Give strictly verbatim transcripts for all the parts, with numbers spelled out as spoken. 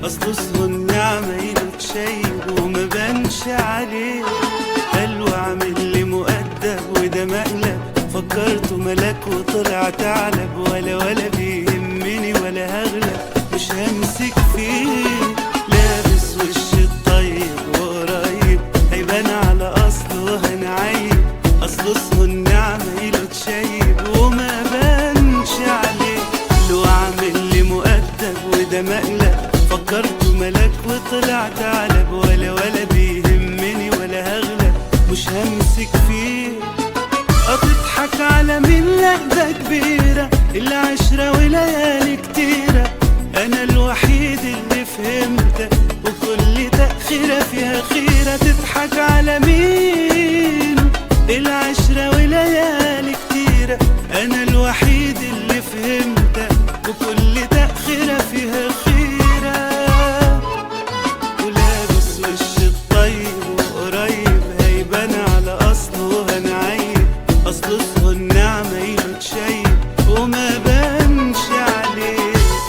اصل اسمه النعمة يلوك شايب وما بانش عليه. قال وعامل لي مؤدب وده مقلب، فكرته ملاك وطلع ثعلب. ولا ولا بيهمني ولا هغلب، مش همسك فيه. لابس وش الطيب وقريب، هيبان على اصله هنعيب. اصل اسمه النعمة يلوك شايب وما بانش عليه. لو عامل لي مؤدب وده مقلب، فكرته ملاك وطلع ثعلب. ولا ولا بيهمني ولا هغلب، مش همسك فيه. هتضحك على مين؟ لا ده كبيرة العشرة وليالي كتيرة. أنا الوحيد اللي فهمتك وكل تأخيرة فيها خيرة. تضحك على مين؟ العشرة وليالي كتيرة. أنا الوحيد اللي فهمتك وكل تأخيرة فيها خيرة. ولابس وش الطيب وقريب، هيبان على أصله هنعيب. أصل اسمه النعمة يلوك شايب وما بانش عليه.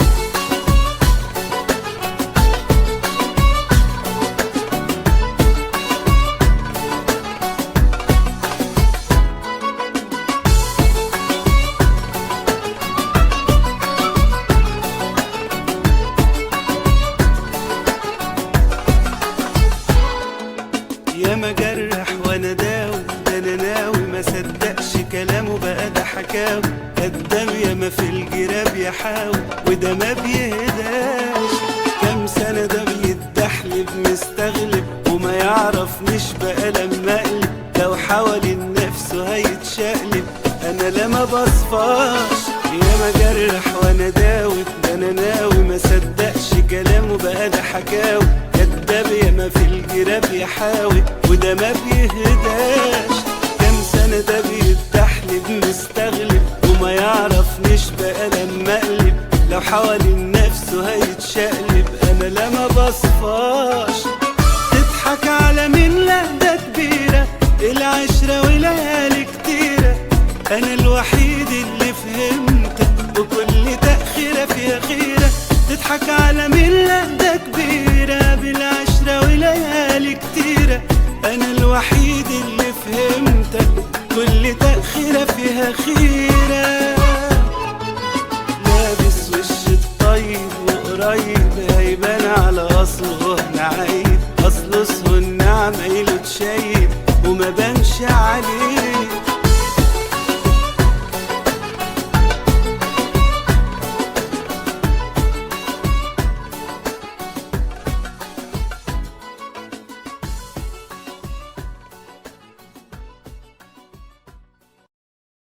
يا مجرح وانا داوي، ده انا ناوي ما صدقش كلامه بقى ده حكاوي. كداب يا ما في الجراب يحاول وده ما بيهداش. كام سنة ده بيتدحلب مستغلب وما يعرفنيش بقى لما اقلب. لو حوالين نفسه هيتشقلب انا لا ما بصفاش. يا مجرح وانا داوي، ده انا ناوي ما صدقش كلامه بقى ده حكاوي. كداب يا ما في الجراب يحاول وده ما بيهداش. كام سنة ده بيتدحلب مستغلب وما يعرفنيش بقى لما اقلب. لو حوالين نفسه هيتشقلب انا لا ما بصفاش. تضحك على مين؟ لا ده كبيرة العشرة وليالي كتيرة. انا الوحيد اللي فهمتك وكل تأخيرة فيها خيرة. تضحك على مين؟ لا ده كبيرة بالعشرة وليالي كتيرة. أنا الوحيد اللي فهمتك كل تأخيرة فيها خيرة.